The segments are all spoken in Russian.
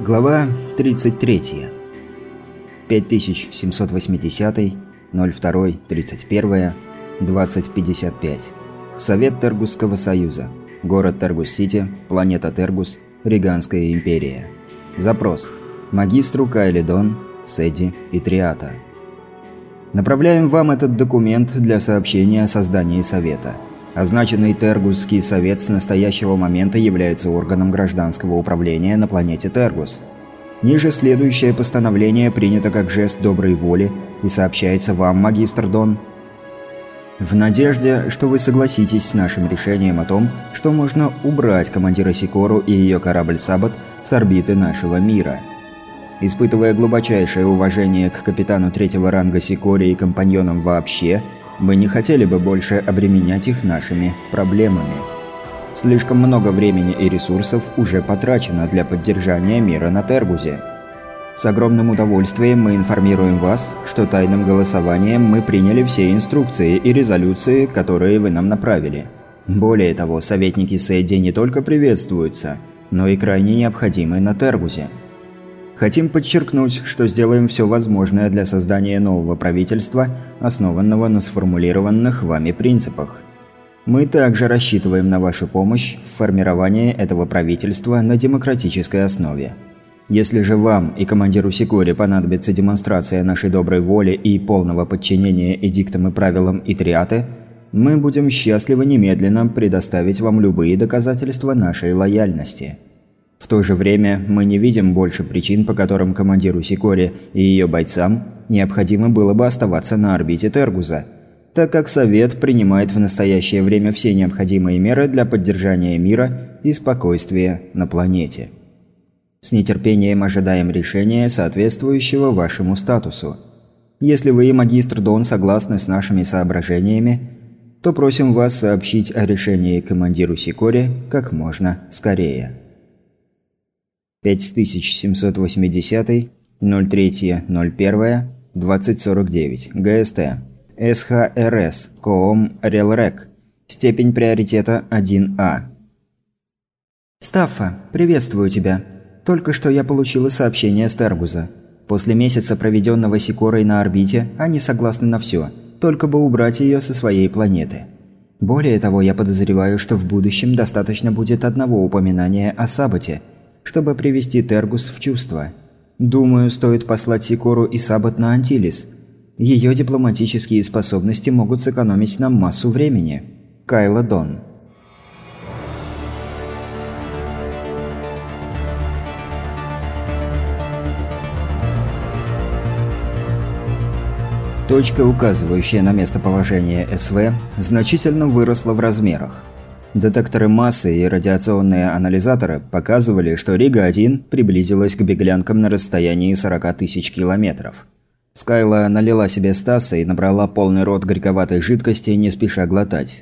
Глава 33. 5780, 02, 31, 2055. Совет Тергусского союза. Город Тергус-Сити, планета Тергус, Риганская империя. Запрос. Магистру Кайли Дон, Седи и Триата. Направляем вам этот документ для сообщения о создании Совета. Означенный Тергусский совет с настоящего момента является органом гражданского управления на планете Тергус. Ниже следующее постановление принято как жест доброй воли и сообщается вам, магистр Дон, в надежде, что вы согласитесь с нашим решением о том, что можно убрать командира Сикору и ее корабль «Саббат» с орбиты нашего мира. Испытывая глубочайшее уважение к капитану третьего ранга Сикоре и компаньонам вообще, мы не хотели бы больше обременять их нашими проблемами. Слишком много времени и ресурсов уже потрачено для поддержания мира на Тергузе. С огромным удовольствием мы информируем вас, что тайным голосованием мы приняли все инструкции и резолюции, которые вы нам направили. Более того, советники Седди не только приветствуются, но и крайне необходимы на Тергузе. Хотим подчеркнуть, что сделаем все возможное для создания нового правительства, основанного на сформулированных вами принципах. Мы также рассчитываем на вашу помощь в формировании этого правительства на демократической основе. Если же вам и командиру Сикоре понадобится демонстрация нашей доброй воли и полного подчинения эдиктам и правилам Итриаты, мы будем счастливы немедленно предоставить вам любые доказательства нашей лояльности. В то же время мы не видим больше причин, по которым командиру Сикоре и ее бойцам необходимо было бы оставаться на орбите Тергуза, так как Совет принимает в настоящее время все необходимые меры для поддержания мира и спокойствия на планете. С нетерпением ожидаем решения, соответствующего вашему статусу. Если вы, магистр Дон, согласны с нашими соображениями, то просим вас сообщить о решении командиру Сикоре как можно скорее. 5780, 03.01, 2049, ГСТ, СХРС, КООМ Релрек, степень приоритета 1А. Стаффа, приветствую тебя. Только что я получила сообщение с Тергуза. После месяца, проведенного Сикорой на орбите, они согласны на все, только бы убрать ее со своей планеты. Более того, я подозреваю, что в будущем достаточно будет одного упоминания о Саббате, чтобы привести Тергус в чувство. Думаю, стоит послать Сикору и Саббат на Антилис. Ее дипломатические способности могут сэкономить нам массу времени. Кайла Дон. Точка, указывающая на местоположение СВ, значительно выросла в размерах. Детекторы массы и радиационные анализаторы показывали, что Рига-1 приблизилась к беглянкам на расстоянии 40 тысяч километров. Скайла налила себе стаса и набрала полный рот горьковатой жидкости, не спеша глотать.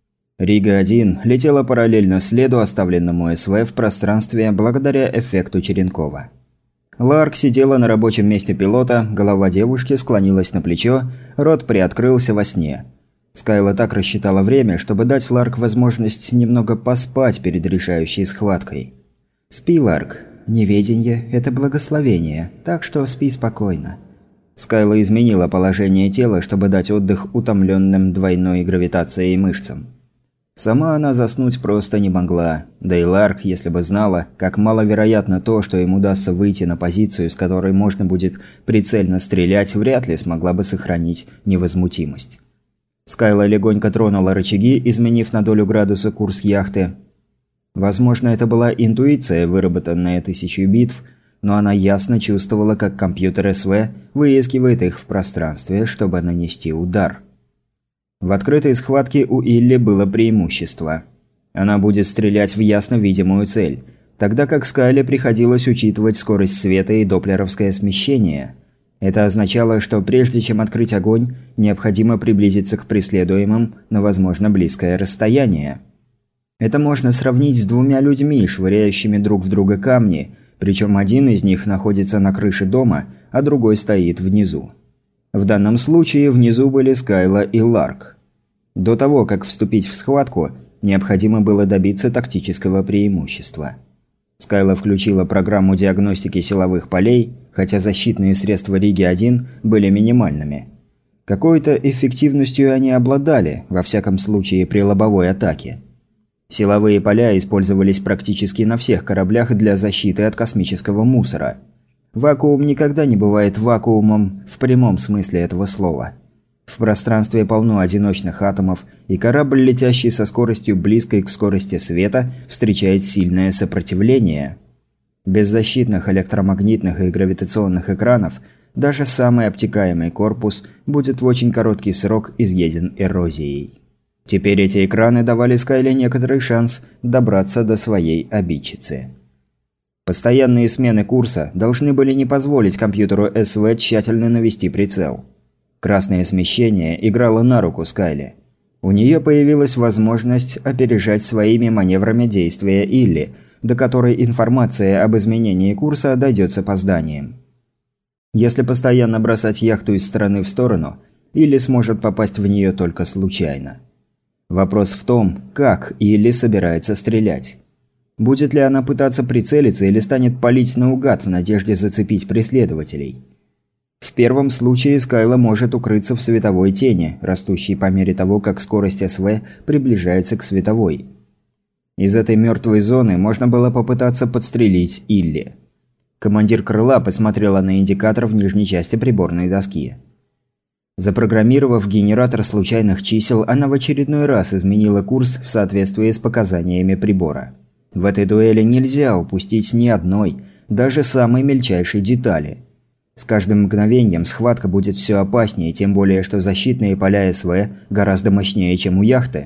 Рига-1 летела параллельно следу, оставленному СВ в пространстве благодаря эффекту Черенкова. Ларк сидела на рабочем месте пилота, голова девушки склонилась на плечо, рот приоткрылся во сне. Скайла так рассчитала время, чтобы дать Ларк возможность немного поспать перед решающей схваткой. «Спи, Ларк. Неведение – это благословение, так что спи спокойно». Скайла изменила положение тела, чтобы дать отдых утомленным двойной гравитацией мышцам. Сама она заснуть просто не могла, да и Ларк, если бы знала, как маловероятно то, что им удастся выйти на позицию, с которой можно будет прицельно стрелять, вряд ли смогла бы сохранить невозмутимость. Скайла легонько тронула рычаги, изменив на долю градуса курс яхты. Возможно, это была интуиция, выработанная тысячей битв, но она ясно чувствовала, как компьютер СВ выискивает их в пространстве, чтобы нанести удар. В открытой схватке у Илли было преимущество. Она будет стрелять в ясно видимую цель, тогда как Скайле приходилось учитывать скорость света и доплеровское смещение. Это означало, что прежде чем открыть огонь, необходимо приблизиться к преследуемым на возможно близкое расстояние. Это можно сравнить с двумя людьми, швыряющими друг в друга камни, причем один из них находится на крыше дома, а другой стоит внизу. В данном случае внизу были Скайла и Ларк. До того, как вступить в схватку, необходимо было добиться тактического преимущества. Скайла включила программу диагностики силовых полей, хотя защитные средства Риги-1 были минимальными. Какой-то эффективностью они обладали, во всяком случае при лобовой атаке. Силовые поля использовались практически на всех кораблях для защиты от космического мусора. Вакуум никогда не бывает вакуумом в прямом смысле этого слова. В пространстве полно одиночных атомов, и корабль, летящий со скоростью близкой к скорости света, встречает сильное сопротивление. Без защитных электромагнитных и гравитационных экранов даже самый обтекаемый корпус будет в очень короткий срок изъеден эрозией. Теперь эти экраны давали Скайле некоторый шанс добраться до своей обидчицы. Постоянные смены курса должны были не позволить компьютеру СВ тщательно навести прицел. Красное смещение играло на руку Скайле. У нее появилась возможность опережать своими маневрами действия Илли, до которой информация об изменении курса дойдет с опозданием. Если постоянно бросать яхту из стороны в сторону, Илли сможет попасть в нее только случайно. Вопрос в том, как Илли собирается стрелять. Будет ли она пытаться прицелиться или станет палить наугад в надежде зацепить преследователей? В первом случае Скайла может укрыться в световой тени, растущей по мере того, как скорость СВ приближается к световой. Из этой мертвой зоны можно было попытаться подстрелить Илли. Командир крыла посмотрела на индикатор в нижней части приборной доски. Запрограммировав генератор случайных чисел, она в очередной раз изменила курс в соответствии с показаниями прибора. В этой дуэли нельзя упустить ни одной, даже самой мельчайшей детали. С каждым мгновением схватка будет все опаснее, тем более что защитные поля СВ гораздо мощнее, чем у яхты.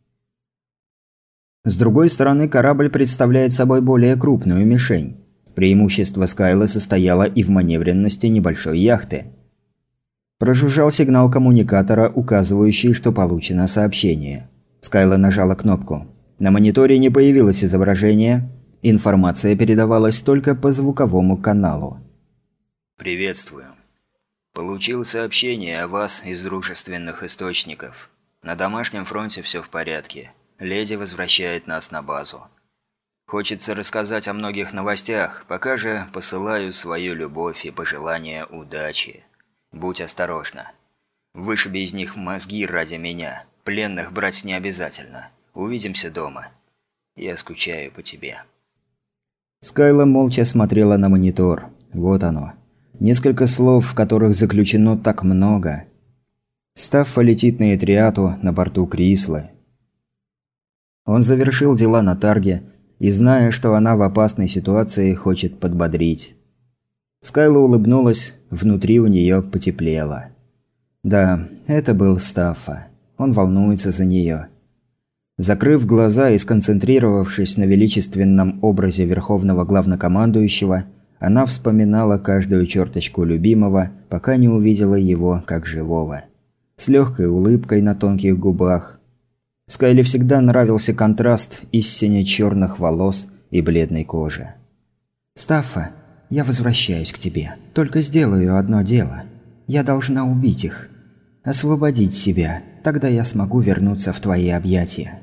С другой стороны, корабль представляет собой более крупную мишень. Преимущество Скайлы состояло и в маневренности небольшой яхты. Прожужжал сигнал коммуникатора, указывающий, что получено сообщение. Скайла нажала кнопку. На мониторе не появилось изображение, информация передавалась только по звуковому каналу. «Приветствую. Получил сообщение о вас из дружественных источников. На домашнем фронте все в порядке. Леди возвращает нас на базу. Хочется рассказать о многих новостях, пока же посылаю свою любовь и пожелания удачи. Будь осторожна. Вышиби из них мозги ради меня. Пленных брать не обязательно. Увидимся дома. Я скучаю по тебе». Скайла молча смотрела на монитор. Вот оно. Несколько слов, в которых заключено так много. Стаффа летит на Этриату на борту Крислы. Он завершил дела на Тарге и, зная, что она в опасной ситуации, хочет подбодрить. Скайла улыбнулась, внутри у нее потеплело. Да, это был Стаффа. Он волнуется за нее. Закрыв глаза и сконцентрировавшись на величественном образе верховного главнокомандующего, она вспоминала каждую черточку любимого, пока не увидела его как живого. С легкой улыбкой на тонких губах. Скайле всегда нравился контраст из сине-черных волос и бледной кожи. «Стаффа, я возвращаюсь к тебе. Только сделаю одно дело. Я должна убить их. Освободить себя. Тогда я смогу вернуться в твои объятия».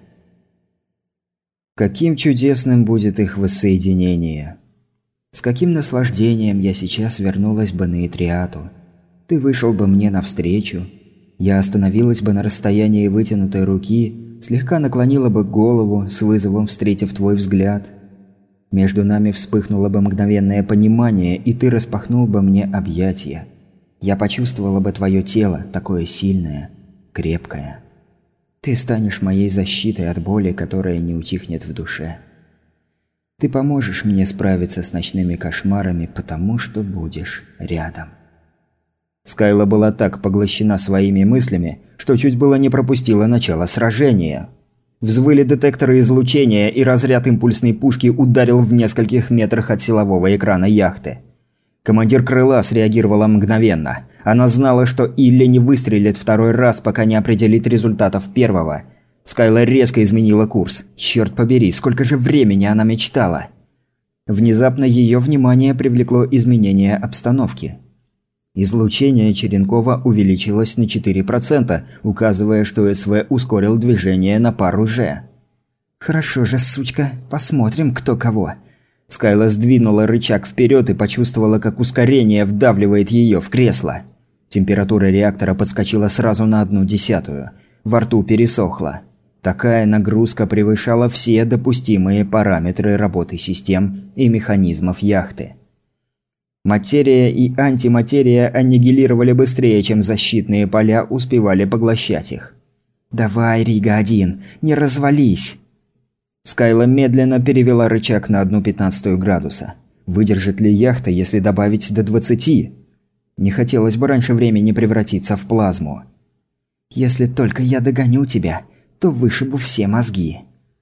Каким чудесным будет их воссоединение. С каким наслаждением я сейчас вернулась бы на Этриату. Ты вышел бы мне навстречу. Я остановилась бы на расстоянии вытянутой руки, слегка наклонила бы голову, с вызовом встретив твой взгляд. Между нами вспыхнуло бы мгновенное понимание, и ты распахнул бы мне объятия. Я почувствовала бы твое тело, такое сильное, крепкое. Ты станешь моей защитой от боли, которая не утихнет в душе. Ты поможешь мне справиться с ночными кошмарами, потому что будешь рядом. Скайла была так поглощена своими мыслями, что чуть было не пропустила начало сражения. Взвыли детекторы излучения, и разряд импульсной пушки ударил в нескольких метрах от силового экрана яхты. Командир крыла среагировала мгновенно. Она знала, что Илли не выстрелит второй раз, пока не определит результатов первого. Скайла резко изменила курс. Черт побери, сколько же времени она мечтала. Внезапно ее внимание привлекло изменение обстановки. Излучение Черенкова увеличилось на 4%, указывая, что СВ ускорил движение на пару «Ж». «Хорошо же, сучка, посмотрим, кто кого». Скайла сдвинула рычаг вперед и почувствовала, как ускорение вдавливает ее в кресло. Температура реактора подскочила сразу на 1/10. Во рту пересохло. Такая нагрузка превышала все допустимые параметры работы систем и механизмов яхты. Материя и антиматерия аннигилировали быстрее, чем защитные поля успевали поглощать их. «Давай, Рига-1, не развались!» Скайла медленно перевела рычаг на 1/15 градуса. Выдержит ли яхта, если добавить до 20? Не хотелось бы раньше времени превратиться в плазму. «Если только я догоню тебя, то вышибу все мозги».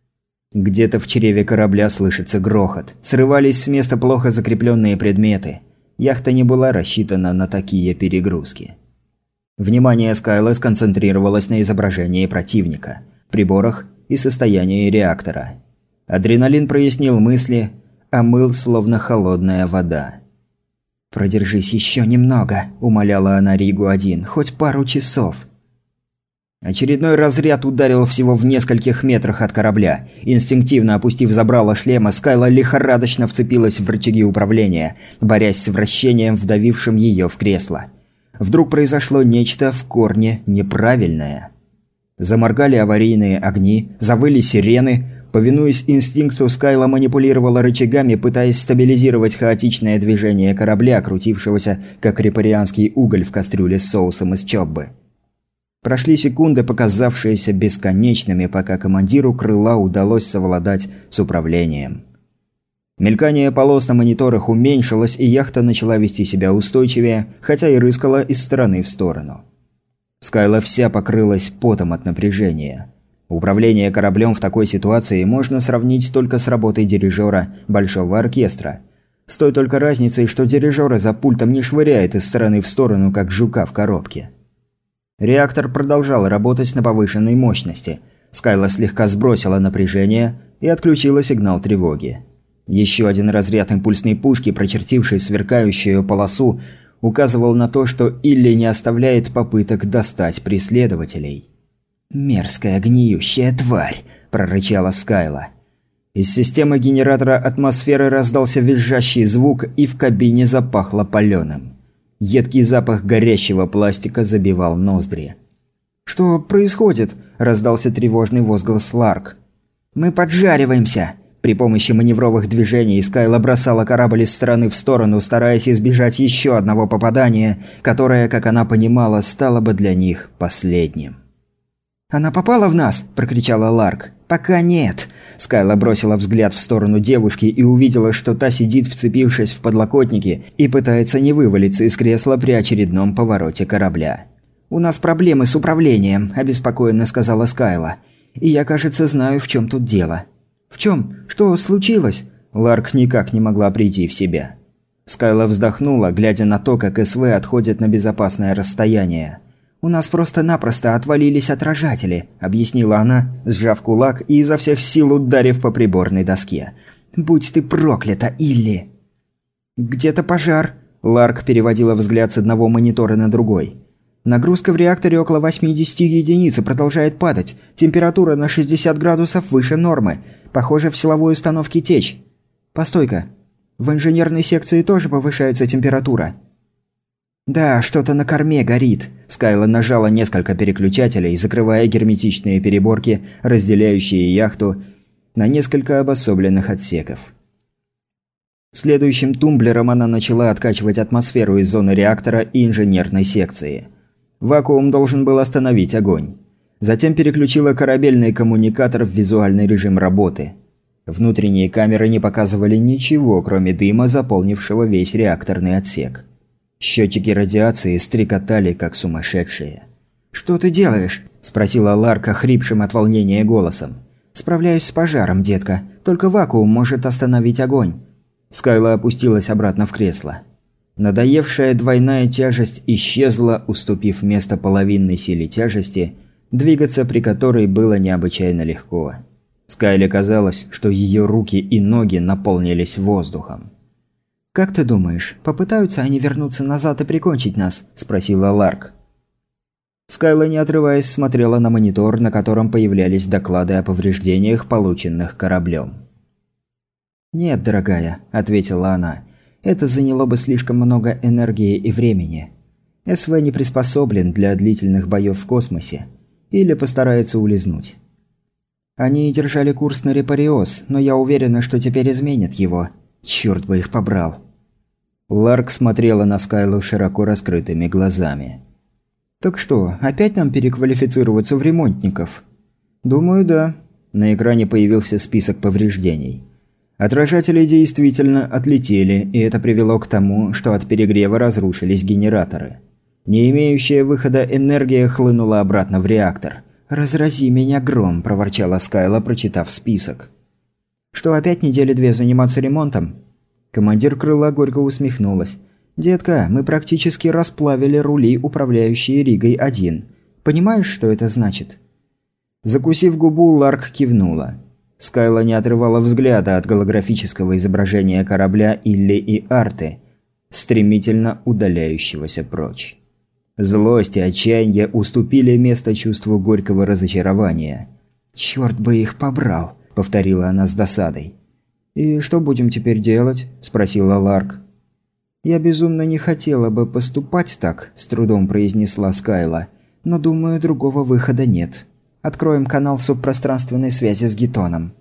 Где-то в чреве корабля слышится грохот. Срывались с места плохо закрепленные предметы. Яхта не была рассчитана на такие перегрузки. Внимание Скайла сконцентрировалось на изображении противника, приборах и состоянии реактора. Адреналин прояснил мысли, а мыл словно холодная вода. «Продержись еще немного», – умоляла она Ригу-1, – «хоть пару часов». Очередной разряд ударил всего в нескольких метрах от корабля. Инстинктивно опустив забрало шлема, Скайла лихорадочно вцепилась в рычаги управления, борясь с вращением, вдавившим ее в кресло. Вдруг произошло нечто в корне неправильное. Заморгали аварийные огни, завыли сирены. Повинуясь инстинкту, Скайла манипулировала рычагами, пытаясь стабилизировать хаотичное движение корабля, крутившегося как репарианский уголь в кастрюле с соусом из чоббы. Прошли секунды, показавшиеся бесконечными, пока командиру крыла удалось совладать с управлением. Мелькание полос на мониторах уменьшилось, и яхта начала вести себя устойчивее, хотя и рыскала из стороны в сторону. Скайла вся покрылась потом от напряжения. Управление кораблем в такой ситуации можно сравнить только с работой дирижера большого оркестра. С той только разницей, что дирижера за пультом не швыряет из стороны в сторону, как жука в коробке. Реактор продолжал работать на повышенной мощности. Скайла слегка сбросила напряжение и отключила сигнал тревоги. Еще один разряд импульсной пушки, прочертивший сверкающую полосу, указывал на то, что Илли не оставляет попыток достать преследователей. «Мерзкая гниющая тварь!» – прорычала Скайла. Из системы генератора атмосферы раздался визжащий звук, и в кабине запахло палёным. Едкий запах горящего пластика забивал ноздри. «Что происходит?» – раздался тревожный возглас Ларк. «Мы поджариваемся!» При помощи маневровых движений Скайла бросала корабль из стороны в сторону, стараясь избежать еще одного попадания, которое, как она понимала, стало бы для них последним. «Она попала в нас?» – прокричала Ларк. «Пока нет». Скайла бросила взгляд в сторону девушки и увидела, что та сидит, вцепившись в подлокотники, и пытается не вывалиться из кресла при очередном повороте корабля. «У нас проблемы с управлением», – обеспокоенно сказала Скайла. «И я, кажется, знаю, в чем тут дело». «В чем? Что случилось?» Ларк никак не могла прийти в себя. Скайла вздохнула, глядя на то, как СВ отходит на безопасное расстояние. «У нас просто-напросто отвалились отражатели», – объяснила она, сжав кулак и изо всех сил ударив по приборной доске. «Будь ты проклята, Илли!» «Где-то пожар», – Ларк переводила взгляд с одного монитора на другой. «Нагрузка в реакторе около 80 единиц и продолжает падать. Температура на 60 градусов выше нормы. Похоже, в силовой установке течь. Постой-ка. В инженерной секции тоже повышается температура». «Да, что-то на корме горит». Скайла нажала несколько переключателей, закрывая герметичные переборки, разделяющие яхту на несколько обособленных отсеков. Следующим тумблером она начала откачивать атмосферу из зоны реактора и инженерной секции. Вакуум должен был остановить огонь. Затем переключила корабельный коммуникатор в визуальный режим работы. Внутренние камеры не показывали ничего, кроме дыма, заполнившего весь реакторный отсек. Счетчики радиации стрекотали, как сумасшедшие. «Что ты делаешь?» – спросила Ларка хрипшим от волнения голосом. «Справляюсь с пожаром, детка. Только вакуум может остановить огонь». Скайла опустилась обратно в кресло. Надоевшая двойная тяжесть исчезла, уступив место половинной силе тяжести, двигаться при которой было необычайно легко. Скайле казалось, что ее руки и ноги наполнились воздухом. «Как ты думаешь, попытаются они вернуться назад и прикончить нас?» – спросила Ларк. Скайла, не отрываясь, смотрела на монитор, на котором появлялись доклады о повреждениях, полученных кораблем. «Нет, дорогая», – ответила она. «Это заняло бы слишком много энергии и времени. СВ не приспособлен для длительных боев в космосе. Или постарается улизнуть. Они держали курс на Репариос, но я уверена, что теперь изменят его. Черт бы их побрал». Ларк смотрела на Скайлу широко раскрытыми глазами. «Так что, опять нам переквалифицироваться в ремонтников?» «Думаю, да». На экране появился список повреждений. Отражатели действительно отлетели, и это привело к тому, что от перегрева разрушились генераторы. Не имеющая выхода энергия хлынула обратно в реактор. «Разрази меня гром», – проворчала Скайла, прочитав список. «Что, опять недели 2 заниматься ремонтом?» Командир крыла горько усмехнулась. «Детка, мы практически расплавили рули, управляющие Ригой-1. Понимаешь, что это значит?» Закусив губу, Ларк кивнула. Скайла не отрывала взгляда от голографического изображения корабля Илли и Арты, стремительно удаляющегося прочь. Злость и отчаяние уступили место чувству горького разочарования. «Черт бы их побрал», – повторила она с досадой. «И что будем теперь делать?» – спросила Ларк. «Я безумно не хотела бы поступать так», – с трудом произнесла Скайла. «Но, думаю, другого выхода нет. Откроем канал субпространственной связи с Гитоном».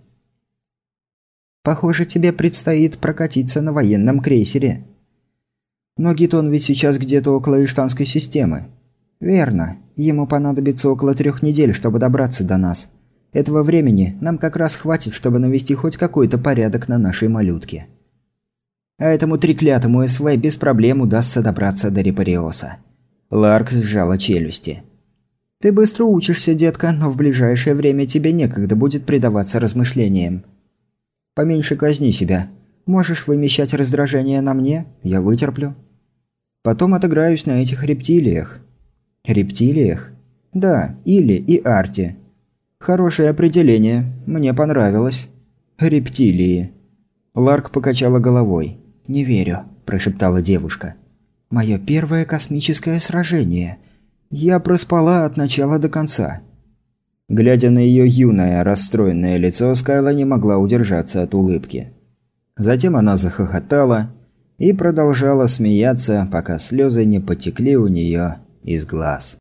«Похоже, тебе предстоит прокатиться на военном крейсере». «Но Гитон ведь сейчас где-то около Иштанской системы». «Верно. Ему понадобится около 3 недель, чтобы добраться до нас. Этого времени нам как раз хватит, чтобы навести хоть какой-то порядок на нашей малютке. А этому треклятому СВ без проблем удастся добраться до Репариоса». Ларк сжала челюсти. «Ты быстро учишься, детка, но в ближайшее время тебе некогда будет предаваться размышлениям. Поменьше казни себя. Можешь вымещать раздражение на мне, я вытерплю. Потом отыграюсь на этих рептилиях». «Рептилиях?» «Да, Илли и Арти». «Хорошее определение. Мне понравилось». «Рептилии». Ларк покачала головой. «Не верю», – прошептала девушка. «Мое первое космическое сражение. Я проспала от начала до конца». Глядя на ее юное, расстроенное лицо, Скайла не могла удержаться от улыбки. Затем она захохотала и продолжала смеяться, пока слезы не потекли у нее из глаз.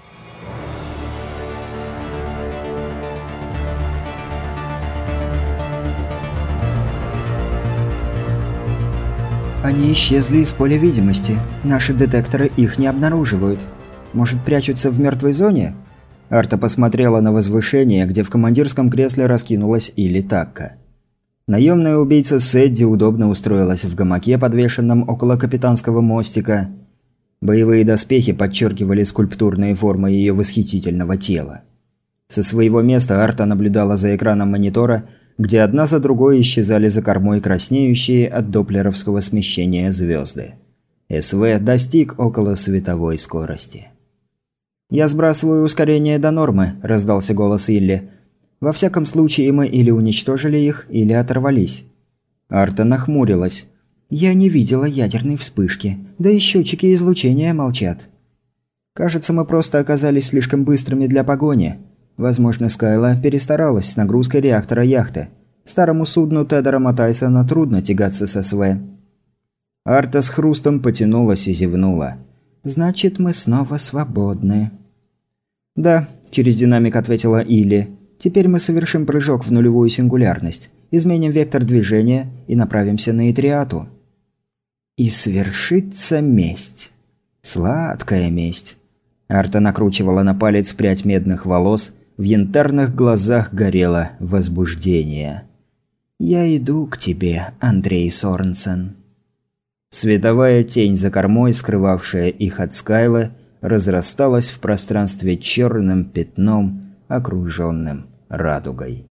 «Они исчезли из поля видимости. Наши детекторы их не обнаруживают. Может, прячутся в мертвой зоне?» Арта посмотрела на возвышение, где в командирском кресле раскинулась Илли Такка. Наемная убийца Сэдди удобно устроилась в гамаке, подвешенном около капитанского мостика. Боевые доспехи подчеркивали скульптурные формы ее восхитительного тела. Со своего места Арта наблюдала за экраном монитора, где одна за другой исчезали за кормой краснеющие от доплеровского смещения звезды. СВ достиг около световой скорости. «Я сбрасываю ускорение до нормы», – раздался голос Илли. «Во всяком случае, мы или уничтожили их, или оторвались». Арта нахмурилась. «Я не видела ядерной вспышки, да и счетчики излучения молчат. Кажется, мы просто оказались слишком быстрыми для погони. Возможно, Скайла перестаралась с нагрузкой реактора яхты. Старому судну Тедора Матайсона трудно тягаться с СВ». Арта с хрустом потянулась и зевнула. «Значит, мы снова свободны». «Да», – через динамик ответила Илли. «Теперь мы совершим прыжок в нулевую сингулярность, изменим вектор движения и направимся на Итриату». «И свершится месть. Сладкая месть». Арта накручивала на палец прядь медных волос, в янтарных глазах горело возбуждение. «Я иду к тебе, Андрей Сорнсен». Световая тень за кормой, скрывавшая их от Скайлы, разрасталась в пространстве черным пятном, окруженным радугой.